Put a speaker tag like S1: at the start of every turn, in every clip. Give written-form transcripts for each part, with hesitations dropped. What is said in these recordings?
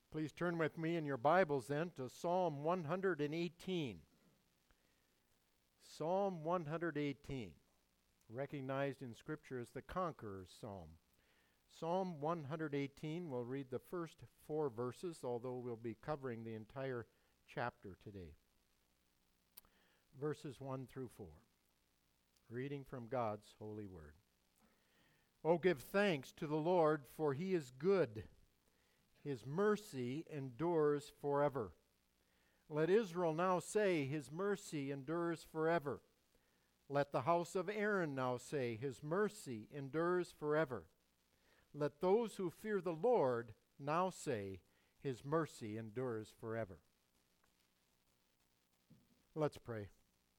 S1: Please turn with me in your Bibles then to Psalm 118. Psalm 118, recognized in Scripture as the Conqueror's Psalm. Psalm 118, we'll read the first 4 verses, although we'll be covering the entire chapter today. Verses 1 through 4. Reading from God's holy word. O give thanks to the Lord, for he is good. His mercy endures forever. Let Israel now say, his mercy endures forever. Let the house of Aaron now say, his mercy endures forever. Let those who fear the Lord now say, his mercy endures forever. Let's pray.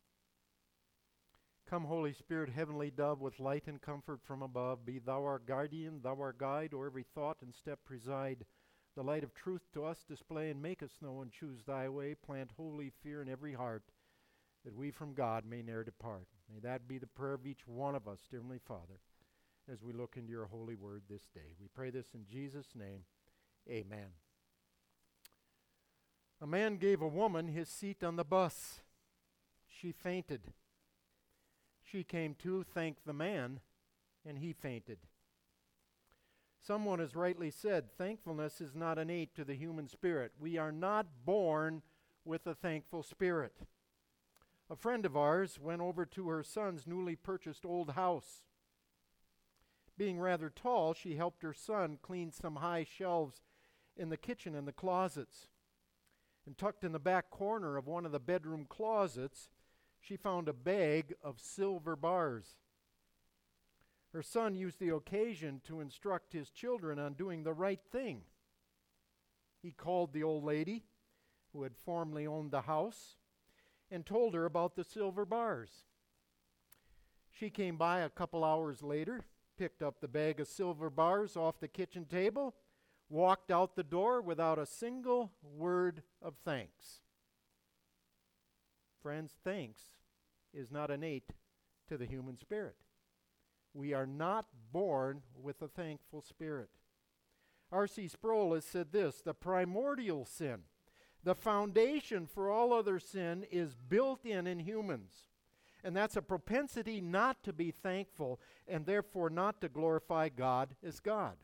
S1: Come, Holy Spirit, heavenly dove, with light and comfort from above. Be thou our guardian, thou our guide, o'er every thought and step preside. The light of truth to us display, and make us know and choose thy way. Plant holy fear in every heart, that we from God may ne'er depart. May that be the prayer of each one of us, dear Heavenly Father, as we look into your holy word this day. We pray this in Jesus' name. Amen. A man gave a woman his seat on the bus. She fainted. She came to, thanked the man, and he fainted. Someone has rightly said, thankfulness is not innate to the human spirit. We are not born with a thankful spirit. A friend of ours went over to her son's newly purchased old house. Being rather tall, she helped her son clean some high shelves in the kitchen and the closets. And tucked in the back corner of one of the bedroom closets, she found a bag of silver bars. Her son used the occasion to instruct his children on doing the right thing. He called the old lady, who had formerly owned the house, and told her about the silver bars. She came by a couple hours later, picked up the bag of silver bars off the kitchen table, walked out the door without a single word of thanks. Friends, thanks is not innate to the human spirit. We are not born with a thankful spirit. R.C. Sproul has said this, the primordial sin, the foundation for all other sin, is built in humans. And that's a propensity not to be thankful and therefore not to glorify God as God.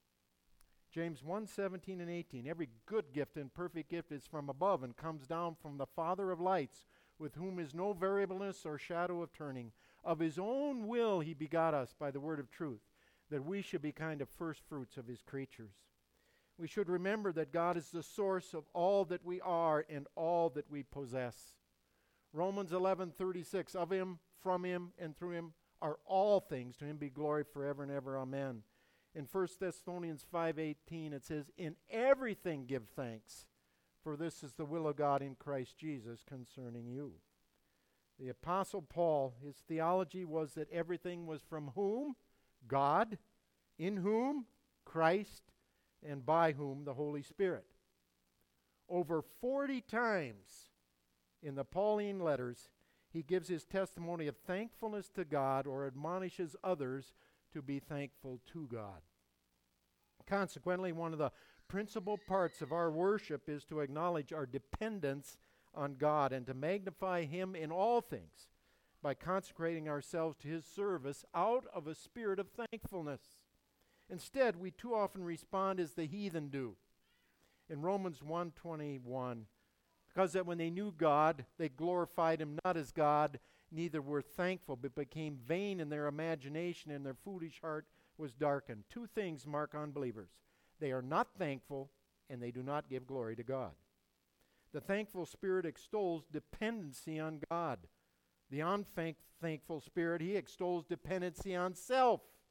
S1: James 1:17 and 18, every good gift and perfect gift is from above and comes down from the Father of lights, with whom is no variableness or shadow of turning. Of his own will he begot us by the word of truth, that we should be kind of first fruits of his creatures. We should remember that God is the source of all that we are and all that we possess. Romans 11:36, of him, from him, and through him are all things. To him be glory forever and ever. Amen. In 1 Thessalonians 5:18 it says, in everything give thanks, for this is the will of God in Christ Jesus concerning you. The Apostle Paul, his theology was that everything was from whom? God, in whom? Christ, and by whom? The Holy Spirit. Over 40 times in the Pauline letters, he gives his testimony of thankfulness to God or admonishes others to be thankful to God. Consequently, one of the principal parts of our worship is to acknowledge our dependence on God and to magnify him in all things by consecrating ourselves to his service out of a spirit of thankfulness. Instead, we too often respond as the heathen do. In Romans 1:21, because that when they knew God, they glorified him not as God, neither were thankful, but became vain in their imagination, and their foolish heart was darkened. 2 things mark unbelievers. They are not thankful, and they do not give glory to God. The thankful spirit extols dependency on God. The unthankful spirit, he extols dependency on self.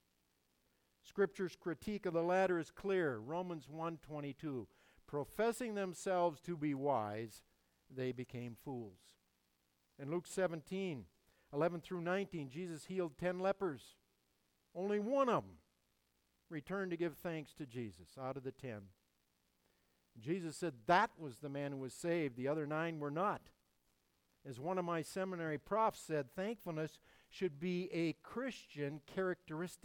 S1: Scripture's critique of the latter is clear. Romans 1:22, professing themselves to be wise, they became fools. In Luke 17:11 through 19, Jesus healed 10 lepers. Only one of them returned to give thanks to Jesus out of the 10. Jesus said that was the man who was saved. The other 9 were not. As one of my seminary profs said, thankfulness should be a Christian characteristic.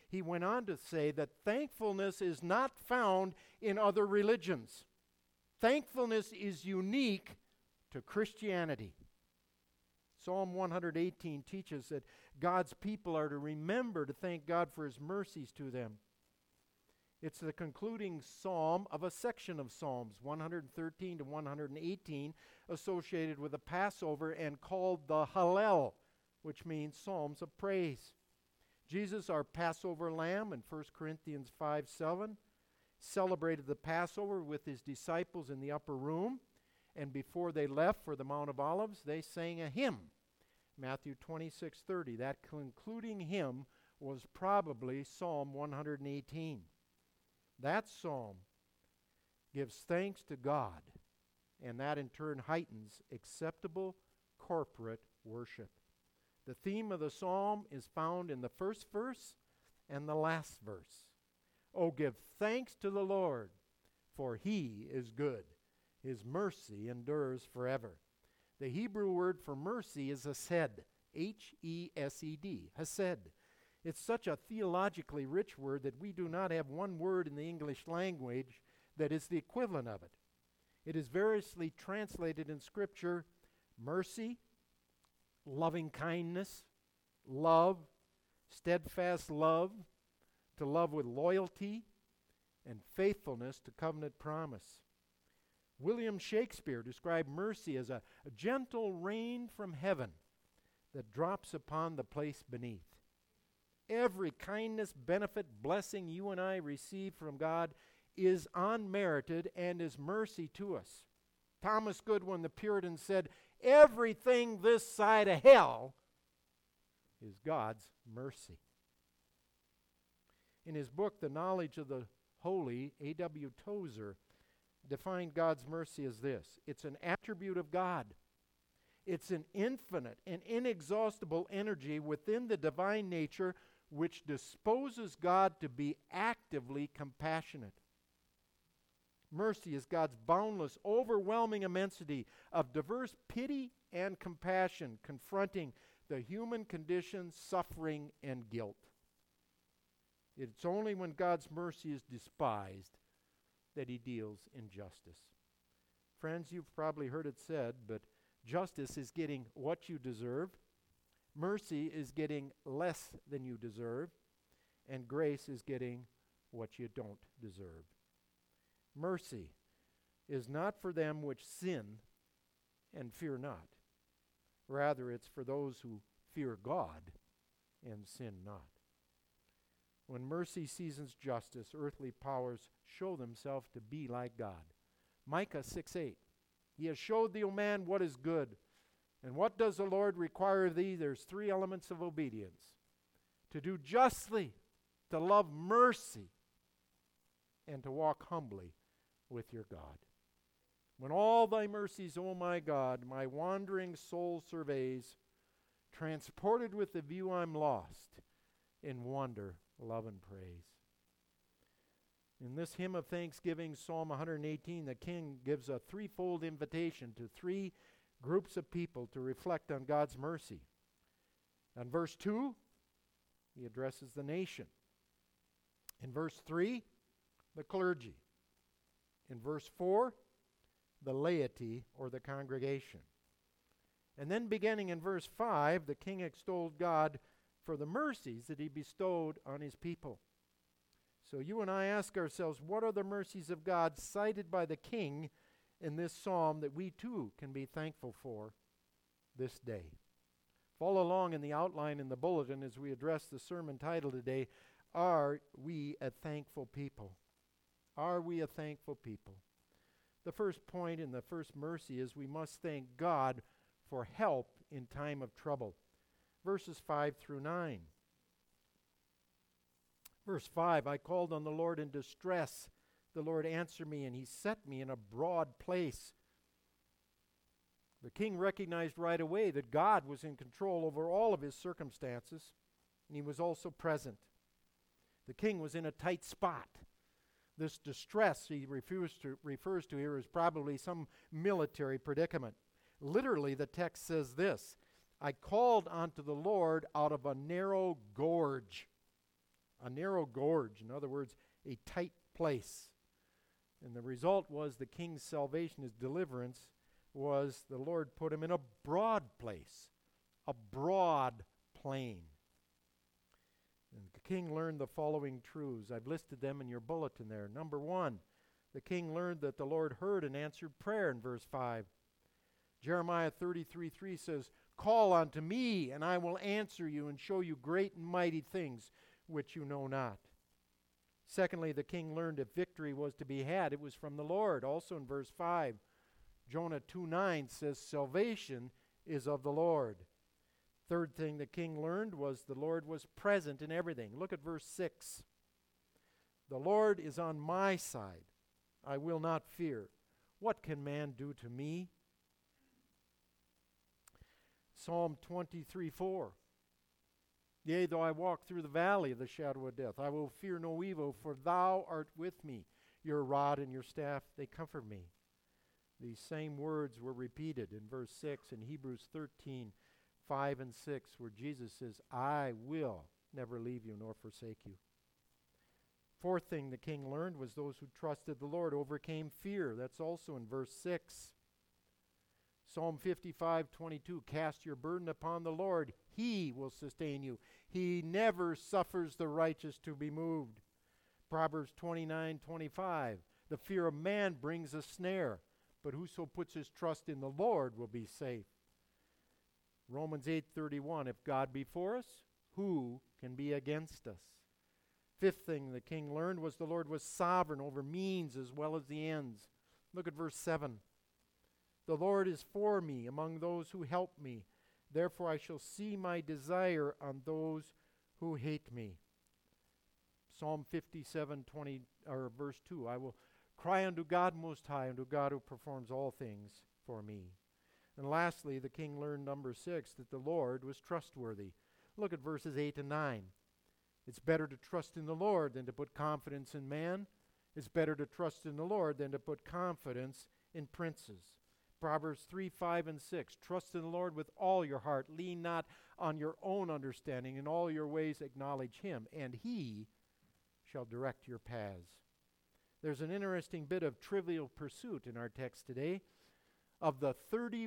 S1: he went on to say that thankfulness is not found in other religions. Thankfulness is unique to Christianity. Psalm 118 teaches that God's people are to remember to thank God for his mercies to them. It's the concluding psalm of a section of Psalms, 113 to 118, associated with the Passover and called the Hallel, which means psalms of praise. Jesus, our Passover lamb, in 1 Corinthians 5:7, celebrated the Passover with his disciples in the upper room, and before they left for the Mount of Olives, they sang a hymn, Matthew 26:30. That concluding hymn was probably Psalm 118. That psalm gives thanks to God, and that in turn heightens acceptable corporate worship. The theme of the psalm is found in the first verse and the last verse. Oh, give thanks to the Lord, for he is good. His mercy endures forever. The Hebrew word for mercy is hesed, H-E-S-E-D, hesed. It's such a theologically rich word that we do not have one word in the English language that is the equivalent of it. It is variously translated in Scripture: mercy, loving kindness, love, steadfast love, to love with loyalty, and faithfulness to covenant promise. William Shakespeare described mercy as a gentle rain from heaven that drops upon the place beneath. Every kindness, benefit, blessing you and I receive from God is unmerited and is mercy to us. Thomas Goodwin, the Puritan, said, everything this side of hell is God's mercy. In his book, The Knowledge of the Holy, A.W. Tozer defined God's mercy as this: it's an attribute of God. It's an infinite and inexhaustible energy within the divine nature which disposes God to be actively compassionate. Mercy is God's boundless, overwhelming immensity of diverse pity and compassion confronting the human condition, suffering, and guilt. It's only when God's mercy is despised that he deals in justice. Friends, you've probably heard it said, but justice is getting what you deserve. Mercy is getting less than you deserve, and grace is getting what you don't deserve. Mercy is not for them which sin and fear not. Rather, it's for those who fear God and sin not. When mercy seasons justice, earthly powers show themselves to be like God. Micah 6:8. He has showed thee, O man, what is good. And what does the Lord require of thee? There's three elements of obedience: to do justly, to love mercy, and to walk humbly with your God. When all thy mercies, O my God, my wandering soul surveys, transported with the view I'm lost, in wonder, love, and praise. In this hymn of thanksgiving, Psalm 118, the king gives a threefold invitation to three groups of people to reflect on God's mercy. In verse 2, he addresses the nation. In verse 3, the clergy. In verse 4, the laity or the congregation. And then beginning in verse 5, the king extolled God for the mercies that he bestowed on his people. So you and I ask ourselves, what are the mercies of God cited by the king in this psalm that we too can be thankful for this day? Follow along in the outline in the bulletin as we address the sermon title today, Are We a Thankful People? Are we a thankful people? The first point in the first mercy is we must thank God for help in time of trouble. Verses 5 through 9. Verse 5, I called on the Lord in distress. The Lord answered me, and he set me in a broad place. The king recognized right away that God was in control over all of his circumstances, and he was also present. The king was in a tight spot. This distress he refers to here is probably some military predicament. Literally, the text says this: I called unto the Lord out of a narrow gorge. a narrow gorge. In other words, a tight place. And the result was the king's salvation, his deliverance, was the Lord put him in a broad place, a broad plain. And the king learned the following truths. I've listed them in your bulletin there. Number one, the king learned that the Lord heard and answered prayer in verse 5. Jeremiah 33:3 says, "Call unto me, and I will answer you and show you great and mighty things which you know not." Secondly, the king learned if victory was to be had, it was from the Lord. Also in verse 5, Jonah 2:9 says, "Salvation is of the Lord." Third thing the king learned was the Lord was present in everything. Look at verse 6. "The Lord is on my side. I will not fear. What can man do to me?" Psalm 23:4. "Yea, though I walk through the valley of the shadow of death, I will fear no evil, for thou art with me. Your rod and your staff, they comfort me." These same words were repeated in verse 6 in Hebrews 13:5 and 6, where Jesus says, "I will never leave you nor forsake you." Fourth thing the king learned was those who trusted the Lord overcame fear. That's also in verse 6. Psalm 55:22, "Cast your burden upon the Lord. He will sustain you. He never suffers the righteous to be moved." Proverbs 29:25, "The fear of man brings a snare, but whoso puts his trust in the Lord will be safe." Romans 8:31, "If God be for us, who can be against us?" Fifth thing the king learned was the Lord was sovereign over means as well as the ends. Look at verse 7. "The Lord is for me among those who help me. Therefore I shall see my desire on those who hate me." Psalm 57:20, or verse 2, "I will cry unto God Most High, unto God who performs all things for me." And lastly, the king learned, number 6, that the Lord was trustworthy. Look at verses 8 and 9. "It's better to trust in the Lord than to put confidence in man. It's better to trust in the Lord than to put confidence in princes." Proverbs 3:5 and 6, "Trust in the Lord with all your heart. Lean not on your own understanding. In all your ways acknowledge him, and he shall direct your paths." There's an interesting bit of trivial pursuit in our text today. Of the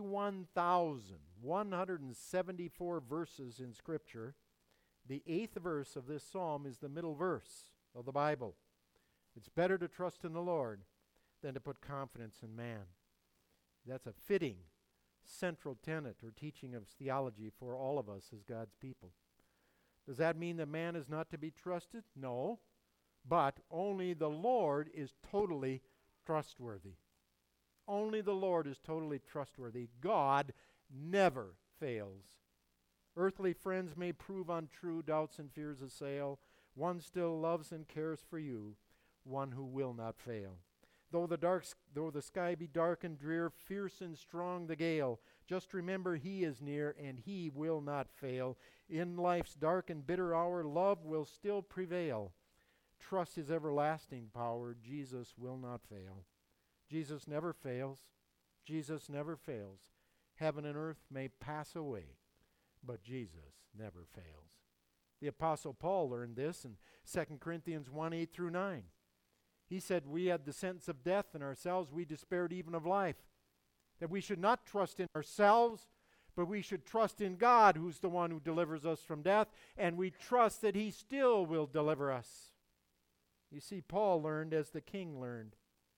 S1: 31,174 verses in Scripture, the 8th verse of this psalm is the middle verse of the Bible. It's better to trust in the Lord than to put confidence in man. That's a fitting central tenet or teaching of theology for all of us as God's people. Does that mean that man is not to be trusted? No, but only the Lord is totally trustworthy. Only the Lord is totally trustworthy. God never fails. Earthly friends may prove untrue, doubts and fears assail. One still loves and cares for you, one who will not fail. Though the sky be dark and drear, fierce and strong the gale, just remember he is near and he will not fail. In life's dark and bitter hour, love will still prevail. Trust his everlasting power. Jesus will not fail. Jesus never fails. Jesus never fails. Heaven and earth may pass away, but Jesus never fails. The Apostle Paul learned this in 2 Corinthians 1:8 through 9. He said, "We had the sentence of death in ourselves. We despaired even of life. That we should not trust in ourselves, but we should trust in God, who's the one who delivers us from death, and we trust that he still will deliver us." You see, Paul learned as the king learned.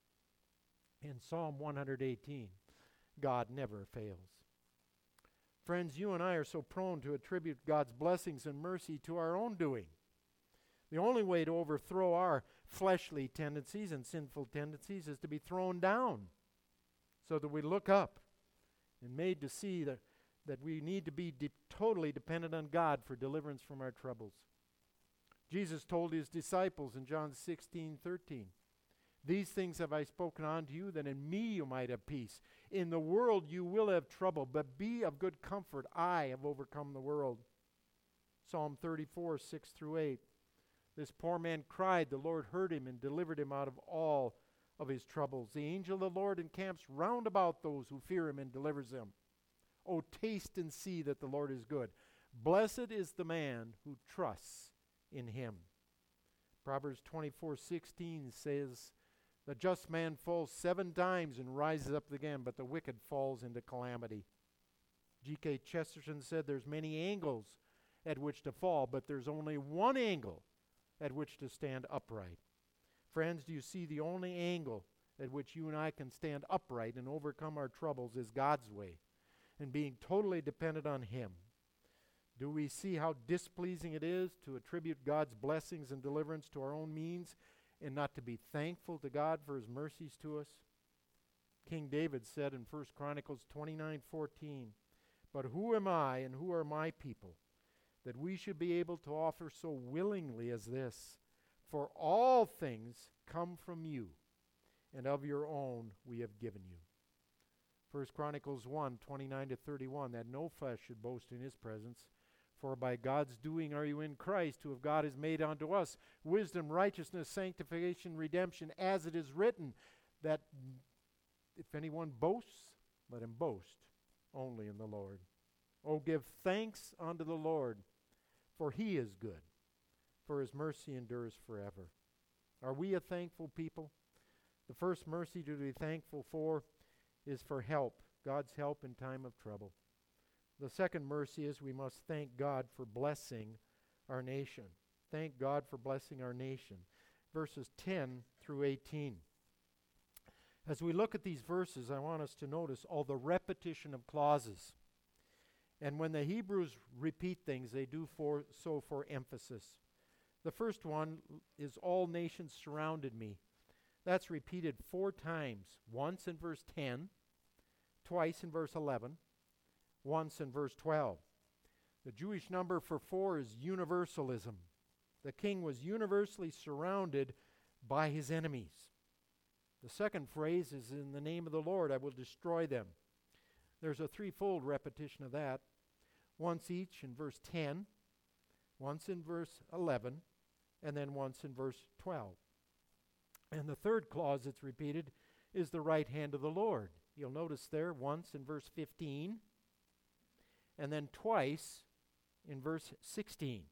S1: In Psalm 118, God never fails. Friends, you and I are so prone to attribute God's blessings and mercy to our own doing. The only way to overthrow our fleshly tendencies and sinful tendencies is to be thrown down so that we look up and made to see that we need to be totally dependent on God for deliverance from our troubles. Jesus told his disciples in John 16:13, "These things have I spoken unto you, that in me you might have peace. In the world you will have trouble, but be of good comfort. I have overcome the world." Psalm 34:6 through 8. This poor man cried, the Lord heard him and delivered him out of all of his troubles. The angel of the Lord encamps round about those who fear him and delivers them. Oh, taste and see that the Lord is good. Blessed is the man who trusts in him. Proverbs 24:16 says, "The just man falls 7 times and rises up again, but the wicked falls into calamity." G.K. Chesterton said, "There's many angles at which to fall, but there's only one angle at which to stand upright." Friends, do you see the only angle at which you and I can stand upright and overcome our troubles is God's way and being totally dependent on Him? Do we see how displeasing it is to attribute God's blessings and deliverance to our own means and not to be thankful to God for His mercies to us? King David said in 1 Chronicles 29:14, "But who am I and who are my people, that we should be able to offer so willingly as this? For all things come from you, and of your own we have given you." 1 Chronicles 1:29-31, "That no flesh should boast in His presence. For by God's doing are you in Christ, who of God is made unto us wisdom, righteousness, sanctification, redemption, as it is written, that if anyone boasts, let him boast only in the Lord. Oh, give thanks unto the Lord, for He is good, for His mercy endures forever." Are we a thankful people? The first mercy to be thankful for is for help, God's help in time of trouble. The second mercy is we must thank God for blessing our nation. Thank God for blessing our nation. Verses 10-18. As we look at these verses, I want us to notice all the repetition of clauses. And when the Hebrews repeat things, they do so for emphasis. The first one is, "All nations surrounded me." That's repeated 4 times. Once in verse 10, twice in verse 11, once in verse 12. The Jewish number for 4 is universalism. The king was universally surrounded by his enemies. The second phrase is, "In the name of the Lord I will destroy them." There's a 3-fold repetition of that. Once each in verse 10, once in verse 11, and then once in verse 12. And the third clause that's repeated is the right hand of the Lord. You'll notice there once in verse 15, and then twice in verse 16.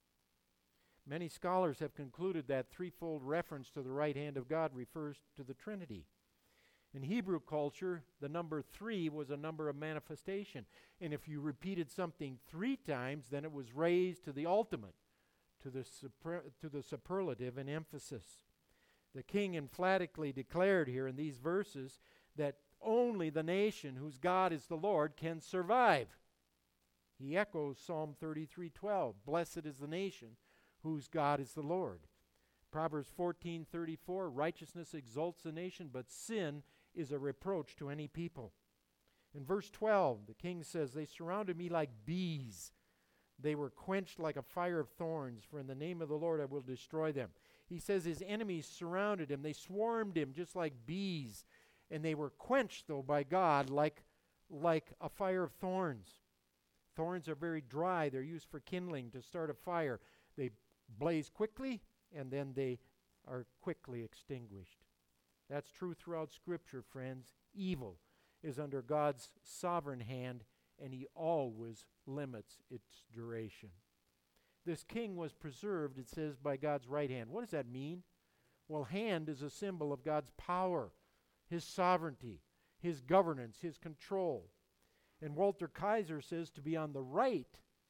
S1: Many scholars have concluded that 3-fold reference to the right hand of God refers to the Trinity. In Hebrew culture, the number 3 was a number of manifestation. And if you repeated something 3 times, then it was raised to the ultimate, to the superlative in emphasis. The king emphatically declared here in these verses that only the nation whose God is the Lord can survive. He echoes Psalm 33:12, "Blessed is the nation whose God is the Lord." Proverbs 14:34, "Righteousness exalts the nation, but sin is a reproach to any people." In verse 12, the king says, "They surrounded me like bees. They were quenched like a fire of thorns, for in the name of the Lord I will destroy them." He says his enemies surrounded him. They swarmed him just like bees, and they were quenched, though, by God like a fire of thorns. Thorns are very dry. They're used for kindling to start a fire. They blaze quickly, and then they are quickly extinguished. That's true throughout Scripture, friends. Evil is under God's sovereign hand, and He always limits its duration. This king was preserved, it says, by God's right hand. What does that mean? Well, hand is a symbol of God's power, His sovereignty, His governance, His control. And Walter Kaiser says to be on the right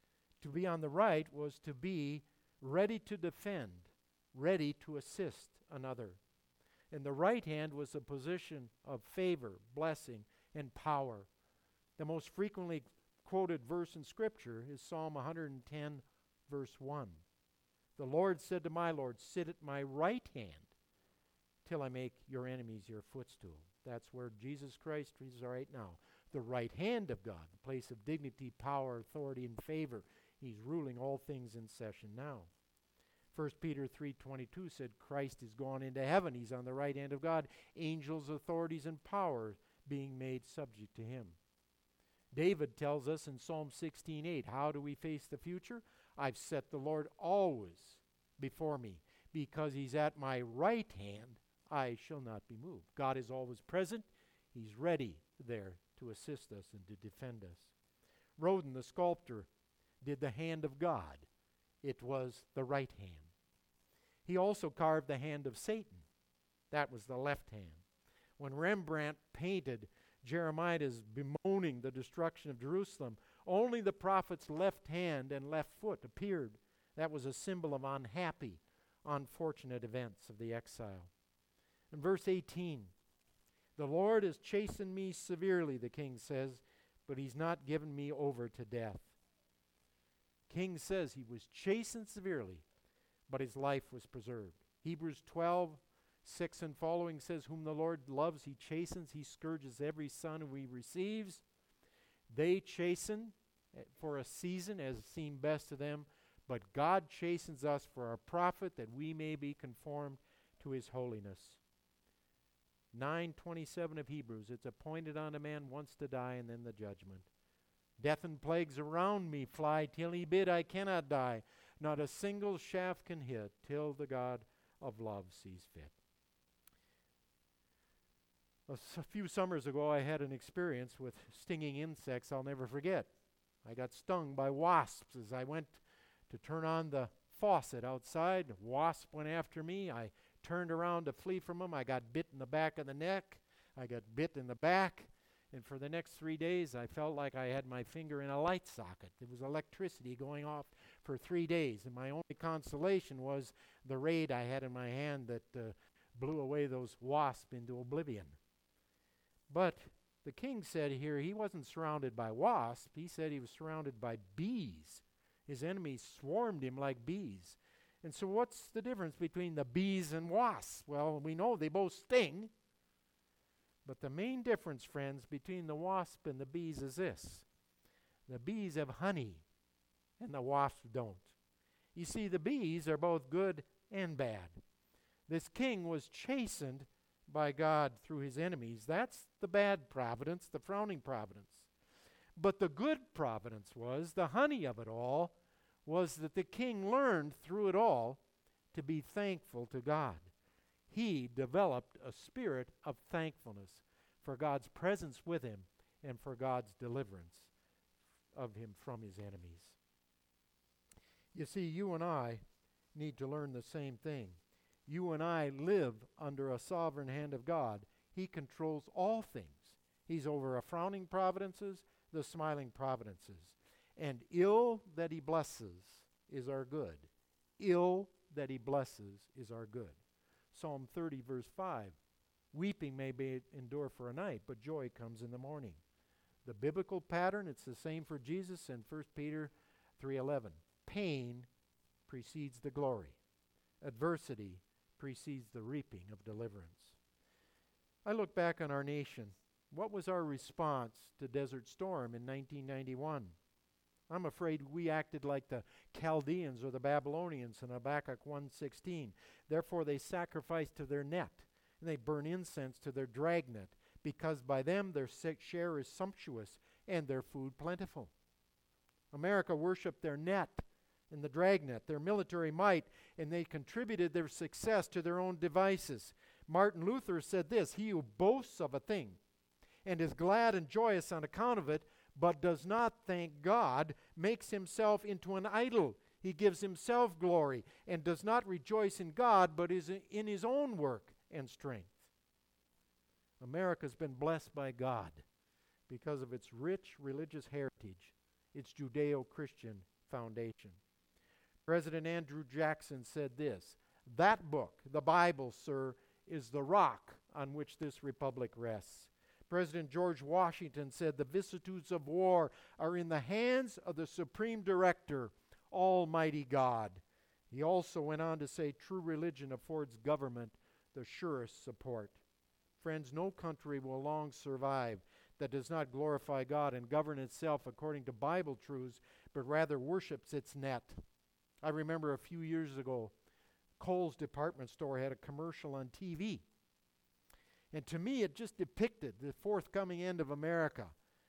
S1: was to be ready to defend, ready to assist another. And the right hand was a position of favor, blessing, and power. The most frequently quoted verse in Scripture is Psalm 110, verse 1. "The Lord said to my Lord, sit at my right hand till I make your enemies your footstool." That's where Jesus Christ is right now. The right hand of God, the place of dignity, power, authority, and favor. He's ruling all things in session now. 1 Peter 3:22 said Christ is gone into heaven. He's on the right hand of God. Angels, authorities, and power being made subject to Him. David tells us in Psalm 16:8, how do we face the future? "I've set the Lord always before me. Because He's at my right hand, I shall not be moved." God is always present. He's ready there to assist us and to defend us. Rodin, the sculptor, did the hand of God. It was the right hand. He also carved the hand of Satan. That was the left hand. When Rembrandt painted Jeremiah as bemoaning the destruction of Jerusalem, only the prophet's left hand and left foot appeared. That was a symbol of unhappy, unfortunate events of the exile. In verse 18, the Lord has chastened me severely, the king says, but he's not given me over to death. King says he was chastened severely, but his life was preserved. Hebrews 12:6 and following says, whom the Lord loves, he chastens, he scourges every son who he receives. They chasten for a season as seemed best to them, but God chastens us for our profit, that we may be conformed to his holiness. 9:27 of Hebrews, it's appointed unto man once to die, and then the judgment. Death and plagues around me fly, till he bid I cannot die. Not a single shaft can hit, till the God of love sees fit. A few summers ago, I had an experience with stinging insects I'll never forget. I got stung by wasps as I went to turn on the faucet outside. A wasp went after me. I turned around to flee from them. I got bit in the back of the neck. I got bit in the back. And for the next 3 days, I felt like I had my finger in a light socket. There was electricity going off for 3 days. And my only consolation was the raid I had in my hand that blew away those wasps into oblivion. But the king said here he wasn't surrounded by wasps. He said he was surrounded by bees. His enemies swarmed him like bees. And so what's the difference between the bees and wasps? Well, we know they both sting. But the main difference, friends, between the wasp and the bees is this. The bees have honey, and the wasps don't. You see, the bees are both good and bad. This king was chastened by God through his enemies. That's the bad providence, the frowning providence. But the good providence was, the honey of it all, was that the king learned through it all to be thankful to God. He developed a spirit of thankfulness for God's presence with him and for God's deliverance of him from his enemies. You see, you and I need to learn the same thing. You and I live under a sovereign hand of God. He controls all things. He's over our frowning providences, the smiling providences. And ill that he blesses is our good. Ill that he blesses is our good. Psalm 30, verse 5. Weeping may endure for a night, but joy comes in the morning. The biblical pattern, it's the same for Jesus in 1 Peter 3:11. Pain precedes the glory. Adversity precedes the reaping of deliverance. I look back on our nation. What was our response to Desert Storm in 1991? I'm afraid we acted like the Chaldeans or the Babylonians in Habakkuk 1:16. Therefore they sacrifice to their net, and they burn incense to their dragnet, because by them their share is sumptuous, and their food plentiful. America worshipped their net and the dragnet, their military might, and they contributed their success to their own devices. Martin Luther said this, he who boasts of a thing and is glad and joyous on account of it, but does not thank God, makes himself into an idol. He gives himself glory and does not rejoice in God, but is in his own work and strength. America's been blessed by God because of its rich religious heritage, its Judeo-Christian foundation. President Andrew Jackson said this, that book, the Bible, sir, is the rock on which this republic rests. President George Washington said, the vicissitudes of war are in the hands of the Supreme Director, Almighty God. He also went on to say, true religion affords government the surest support. Friends, no country will long survive that does not glorify God and govern itself according to Bible truths, but rather worships its net. I remember a few years ago, Kohl's department store had a commercial on TV. And to me, it just depicted the forthcoming end of America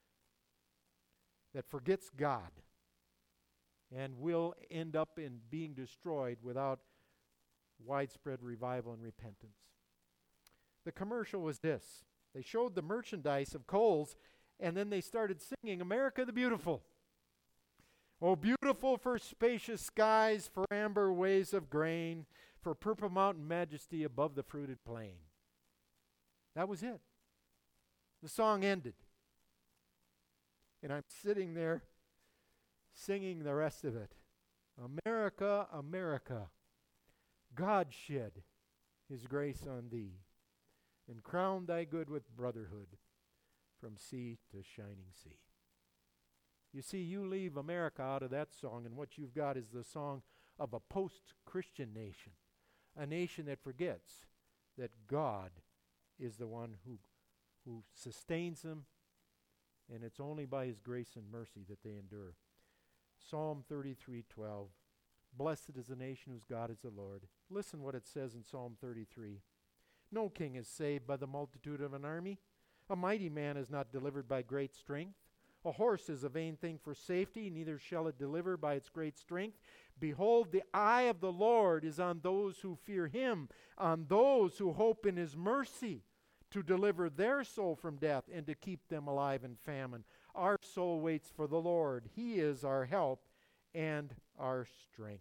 S1: that forgets God and will end up in being destroyed without widespread revival and repentance. The commercial was this. They showed the merchandise of Kohl's, and then they started singing, America the Beautiful. Oh, beautiful for spacious skies, for amber ways of grain, for purple mountain majesty above the fruited plain. That was it. The song ended. And I'm sitting there singing the rest of it. America, America, God shed his grace on thee and crowned thy good with brotherhood from sea to shining sea. You see, you leave America out of that song, and what you've got is the song of a post-Christian nation, a nation that forgets that God is the one who sustains them, and it's only by his grace and mercy that they endure. Psalm 33:12, blessed is the nation whose God is the Lord. Listen what it says in Psalm 33. No king is saved by the multitude of an army. A mighty man is not delivered by great strength. A horse is a vain thing for safety, neither shall it deliver by its great strength. Behold, the eye of the Lord is on those who fear him, on those who hope in his mercy, to deliver their soul from death and to keep them alive in famine. Our soul waits for the Lord. He is our help and our strength.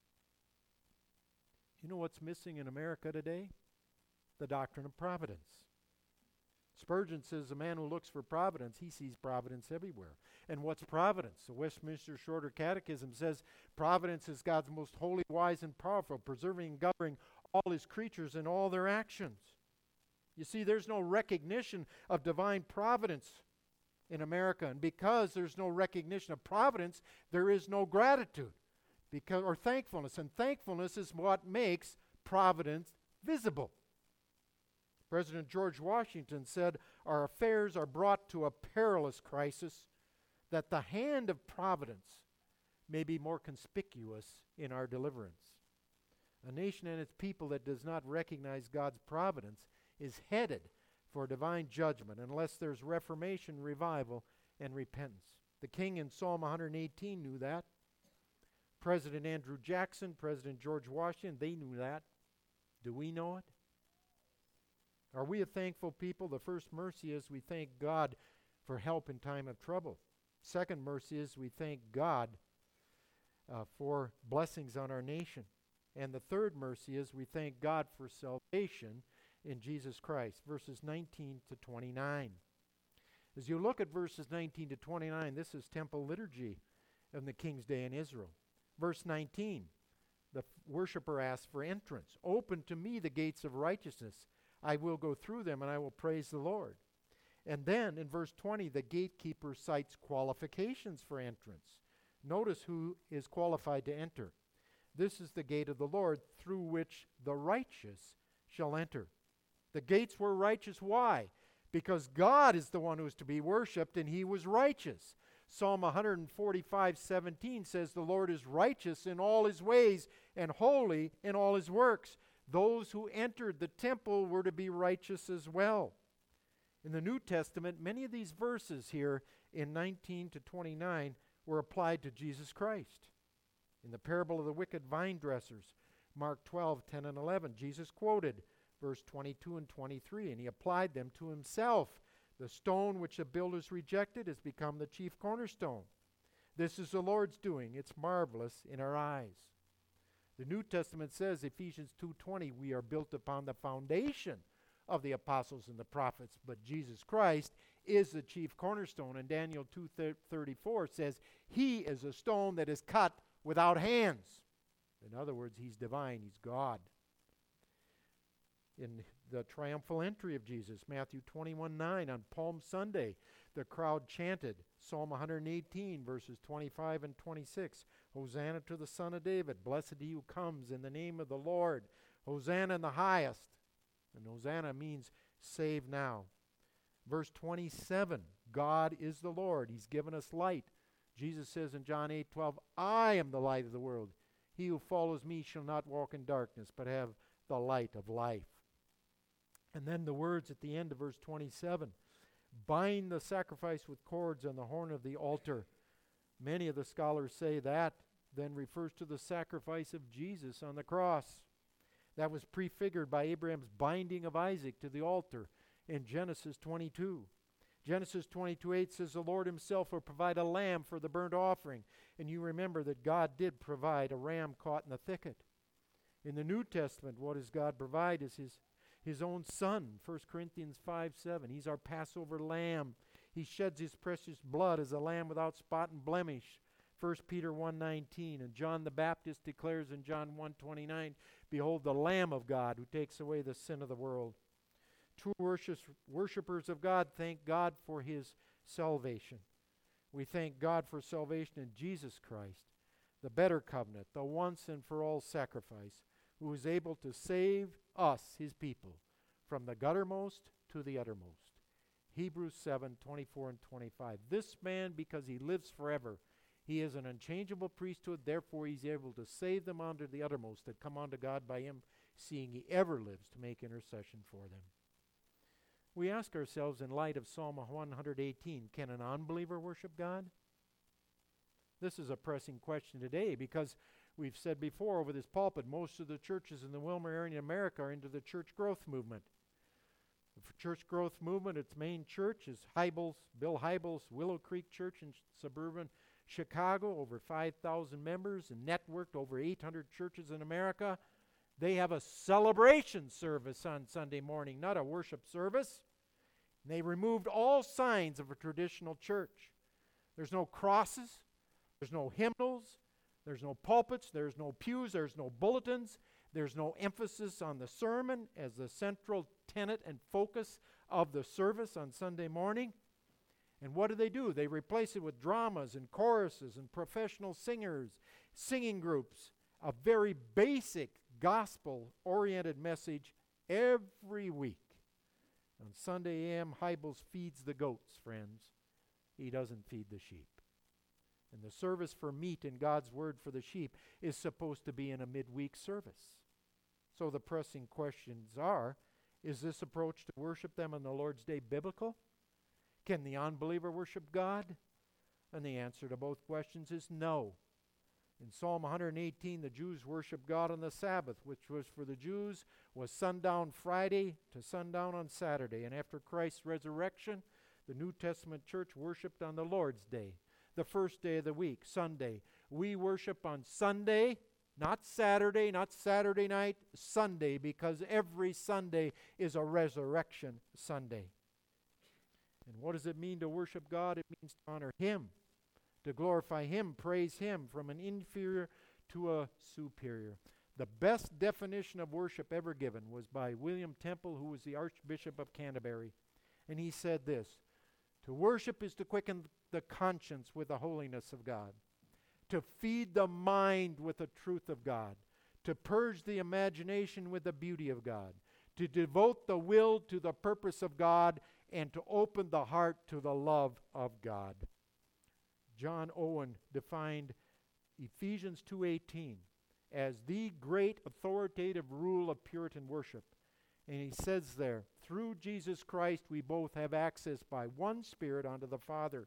S1: You know what's missing in America today? The doctrine of providence. Spurgeon says a man who looks for providence, he sees providence everywhere. And what's providence? The Westminster Shorter Catechism says providence is God's most holy, wise, and powerful, preserving and governing all his creatures and all their actions. You see, there's no recognition of divine providence in America. And because there's no recognition of providence, there is no gratitude or thankfulness. And thankfulness is what makes providence visible. President George Washington said, our affairs are brought to a perilous crisis, that the hand of providence may be more conspicuous in our deliverance. A nation and its people that does not recognize God's providence is headed for divine judgment unless there's reformation, revival, and repentance. The king in Psalm 118 knew that. President Andrew Jackson, President George Washington, they knew that. Do we know it? Are we a thankful people? The first mercy is we thank God for help in time of trouble. Second mercy is we thank God for blessings on our nation. And the third mercy is we thank God for salvation in Jesus Christ. Verses 19 to 29. As you look at verses 19 to 29, this is temple liturgy in the king's day in Israel. Verse 19, the worshiper asks for entrance. Open to me the gates of righteousness. I will go through them and I will praise the Lord. And then in verse 20, the gatekeeper cites qualifications for entrance. Notice who is qualified to enter. This is the gate of the Lord through which the righteous shall enter. The gates were righteous. Why? Because God is the one who is to be worshipped and he was righteous. Psalm 145:17 says the Lord is righteous in all his ways and holy in all his works. Those who entered the temple were to be righteous as well. In the New Testament, many of these verses here in 19 to 29 were applied to Jesus Christ. In the parable of the wicked vine dressers, Mark 12:10 and 11, Jesus quoted verse 22 and 23, and he applied them to himself. The stone which the builders rejected has become the chief cornerstone. This is the Lord's doing. It's marvelous in our eyes. The New Testament says, Ephesians 2:20, we are built upon the foundation of the apostles and the prophets, but Jesus Christ is the chief cornerstone. And Daniel 2:34 says, he is a stone that is cut without hands. In other words, he's divine, he's God. In the triumphal entry of Jesus, Matthew 21:9, on Palm Sunday, the crowd chanted Psalm 118, verses 25 and 26. Hosanna to the Son of David. Blessed he who comes in the name of the Lord. Hosanna in the highest. And Hosanna means save now. Verse 27, God is the Lord. He's given us light. Jesus says in John 8:12, I am the light of the world. He who follows me shall not walk in darkness, but have the light of life. And then the words at the end of verse 27, bind the sacrifice with cords on the horn of the altar. Many of the scholars say that then refers to the sacrifice of Jesus on the cross. That was prefigured by Abraham's binding of Isaac to the altar in Genesis 22. Genesis 22:8 says the Lord himself will provide a lamb for the burnt offering. And you remember that God did provide a ram caught in the thicket. In the New Testament, what does God provide is his own Son. 1 Corinthians 5:7. He's our Passover lamb. He sheds his precious blood as a lamb without spot and blemish. 1 Peter 1:19. And John the Baptist declares in John 1:29, behold the Lamb of God who takes away the sin of the world. True worshipers of God thank God for his salvation. We thank God for salvation in Jesus Christ, the better covenant, the once and for all sacrifice, who is able to save us, his people, from the guttermost to the uttermost. Hebrews 7:24 and 25. This man, because he lives forever, he is an unchangeable priesthood, therefore he's able to save them unto the uttermost that come unto God by him, seeing he ever lives to make intercession for them. We ask ourselves in light of Psalm 118, can an unbeliever worship God? This is a pressing question today because we've said before over this pulpit, most of the churches in the Wilmer area in America are into the church growth movement. The church growth movement, its main church is Bill Hybels' Willow Creek Church in suburban Chicago, over 5,000 members and networked over 800 churches in America. They have a celebration service on Sunday morning, not a worship service. And they removed all signs of a traditional church. There's no crosses, there's no hymnals, there's no pulpits, there's no pews, there's no bulletins, there's no emphasis on the sermon as the central tenet and focus of the service on Sunday morning. And what do? They replace it with dramas and choruses and professional singers, singing groups, a very basic gospel-oriented message every week. On Sunday a.m., Hybels feeds the goats, friends. He doesn't feed the sheep. And the service for meat in God's word for the sheep is supposed to be in a midweek service. So the pressing questions are, is this approach to worship them on the Lord's Day biblical? Can the unbeliever worship God? And the answer to both questions is no. In Psalm 118, the Jews worship God on the Sabbath, which was for the Jews was sundown Friday to sundown on Saturday. And after Christ's resurrection, the New Testament church worshiped on the Lord's Day, the first day of the week, Sunday. We worship on Sunday, not Saturday, not Saturday night, Sunday, because every Sunday is a resurrection Sunday. And what does it mean to worship God? It means to honor him, to glorify him, praise him, from an inferior to a superior. The best definition of worship ever given was by William Temple, who was the Archbishop of Canterbury. And he said this, to worship is to quicken the conscience with the holiness of God, to feed the mind with the truth of God, to purge the imagination with the beauty of God, to devote the will to the purpose of God, and to open the heart to the love of God. John Owen defined Ephesians 2:18 as the great authoritative rule of Puritan worship. And he says there, through Jesus Christ we both have access by one Spirit unto the Father.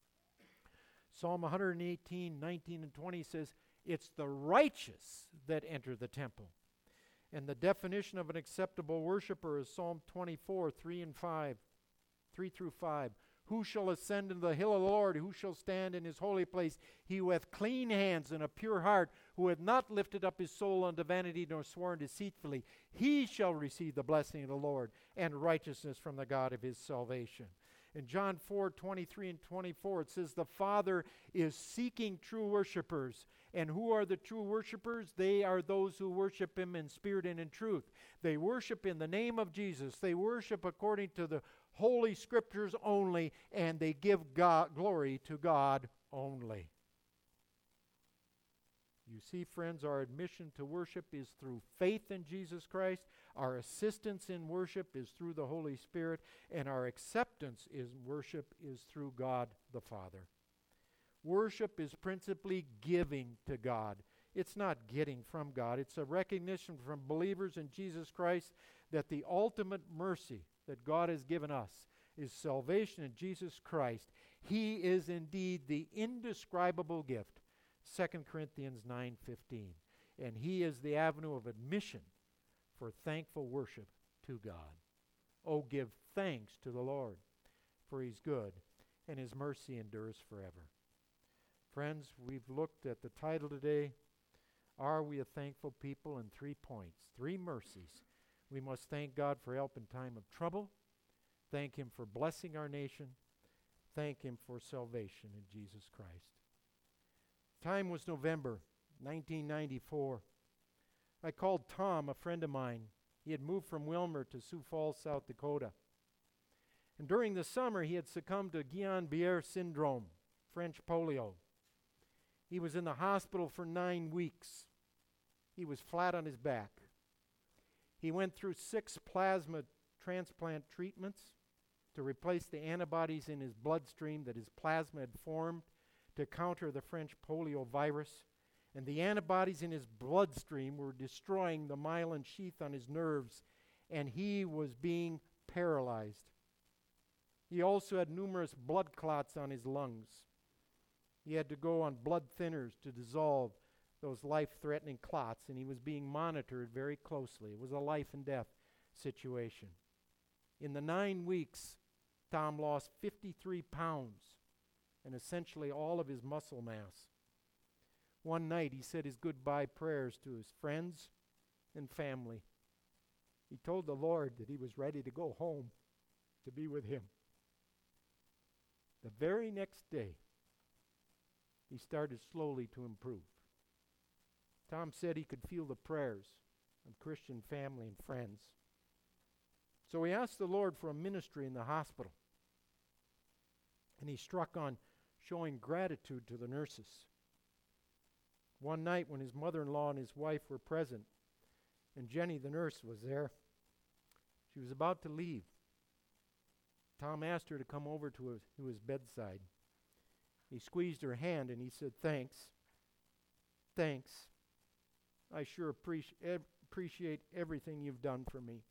S1: Psalm 118:19 and 20 says, it's the righteous that enter the temple. And the definition of an acceptable worshiper is Psalm 24:3 through 5. Who shall ascend into the hill of the Lord? Who shall stand in his holy place? He who hath clean hands and a pure heart, who hath not lifted up his soul unto vanity nor sworn deceitfully. He shall receive the blessing of the Lord and righteousness from the God of his salvation. In John 4:23 and 24, it says, the Father is seeking true worshipers. And who are the true worshipers? They are those who worship him in spirit and in truth. They worship in the name of Jesus. They worship according to the Holy Scriptures only, and they give glory to God only. You see, friends, our admission to worship is through faith in Jesus Christ. Our assistance in worship is through the Holy Spirit, and our acceptance in worship is through God the Father. Worship is principally giving to God. It's not getting from God. It's a recognition from believers in Jesus Christ that the ultimate mercy that God has given us is salvation in Jesus Christ. He is indeed the indescribable gift, 2 Corinthians 9:15. And he is the avenue of admission for thankful worship to God. Oh, give thanks to the Lord, for he's good, and his mercy endures forever. Friends, we've looked at the title today, Are we a thankful people? In 3 points, 3 mercies. We must thank God for help in time of trouble, thank Him for blessing our nation, thank Him for salvation in Jesus Christ. Time was November 1994. I called Tom, a friend of mine. He had moved from Wilmer to Sioux Falls, South Dakota. And during the summer, he had succumbed to Guillain-Barré syndrome, French polio. He was in the hospital for 9 weeks. He was flat on his back. He went through 6 plasma transplant treatments to replace the antibodies in his bloodstream that his plasma had formed to counter the French polio virus. And the antibodies in his bloodstream were destroying the myelin sheath on his nerves, and he was being paralyzed. He also had numerous blood clots on his lungs. He had to go on blood thinners to dissolve those life-threatening clots, and he was being monitored very closely. It was a life and death situation. In the 9 weeks, Tom lost 53 pounds and essentially all of his muscle mass. One night, he said his goodbye prayers to his friends and family. He told the Lord that he was ready to go home to be with Him. The very next day, he started slowly to improve. Tom said he could feel the prayers of Christian family and friends. So he asked the Lord for a ministry in the hospital. And he struck on showing gratitude to the nurses. One night when his mother-in-law and his wife were present, and Jenny, the nurse, was there, she was about to leave. Tom asked her to come over to his bedside. He squeezed her hand and he said, "Thanks. Thanks. I sure appreciate everything you've done for me."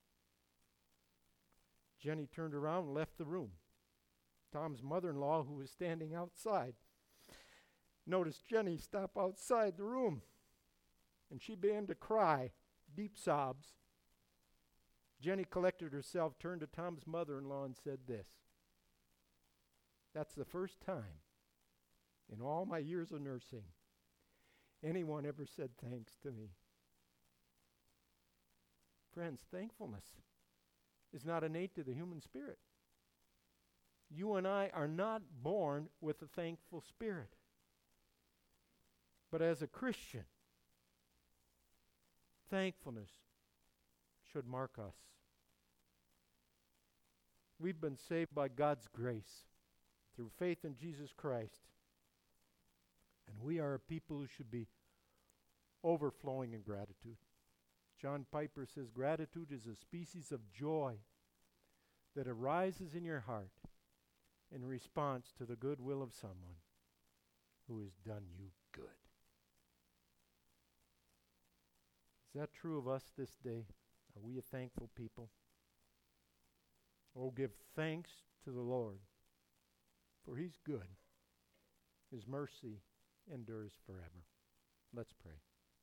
S1: Jenny turned around and left the room. Tom's mother-in-law, who was standing outside, noticed Jenny stop outside the room, and she began to cry, deep sobs. Jenny collected herself, turned to Tom's mother-in-law, and said this: "That's the first time in all my years of nursing anyone ever said thanks to me." Friends, thankfulness is not innate to the human spirit. You and I are not born with a thankful spirit. But as a Christian, thankfulness should mark us. We've been saved by God's grace through faith in Jesus Christ. And we are a people who should be overflowing in gratitude. John Piper says, gratitude is a species of joy that arises in your heart in response to the goodwill of someone who has done you good. Is that true of us this day? Are we a thankful people? Oh, give thanks to the Lord, for He's good. His mercy endures forever. Let's pray.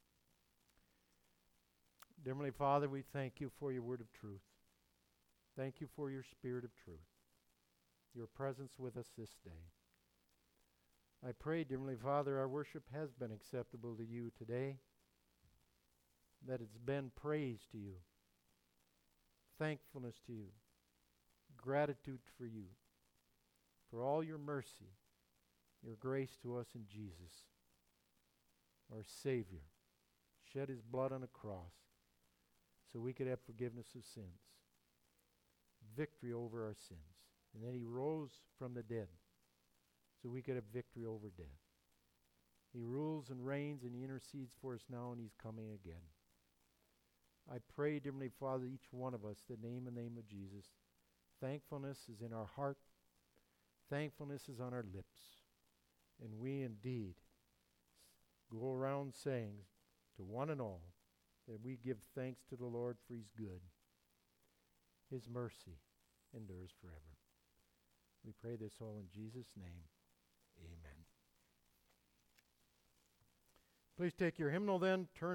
S1: Dear Heavenly Father, we thank you for your word of truth. Thank you for your spirit of truth, your presence with us this day. I pray, dear Heavenly Father, our worship has been acceptable to you today, that it's been praise to you, thankfulness to you, gratitude for you, for all your mercy, your grace to us in Jesus, our Savior, shed His blood on a cross so we could have forgiveness of sins, victory over our sins. And then He rose from the dead so we could have victory over death. He rules and reigns and He intercedes for us now, and He's coming again. I pray, dear Heavenly Father, each one of us, in the name of Jesus, thankfulness is in our heart, thankfulness is on our lips, and we indeed go around saying to one and all that we give thanks to the Lord, for He's good. His mercy endures forever. We pray this all in Jesus' name. Amen. Please take your hymnal then, turn